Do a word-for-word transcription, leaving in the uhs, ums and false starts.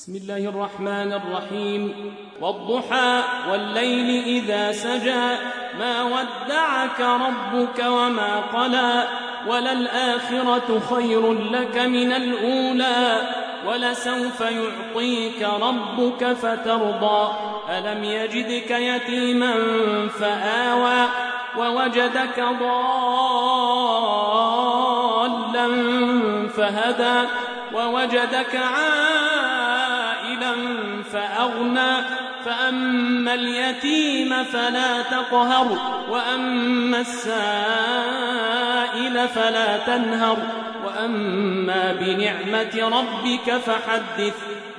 بسم الله الرحمن الرحيم. والضحى والليل إذا سجى ما ودعك ربك وما قلى وللآخرة خير لك من الأولى ولسوف يعطيك ربك فترضى ألم يجدك يتيما فآوى ووجدك ضالا فهدى ووجدك عائلا فأغنى فأما اليتيم فلا تقهر وأما السائل فلا تنهر وأما بنعمة ربك فحدث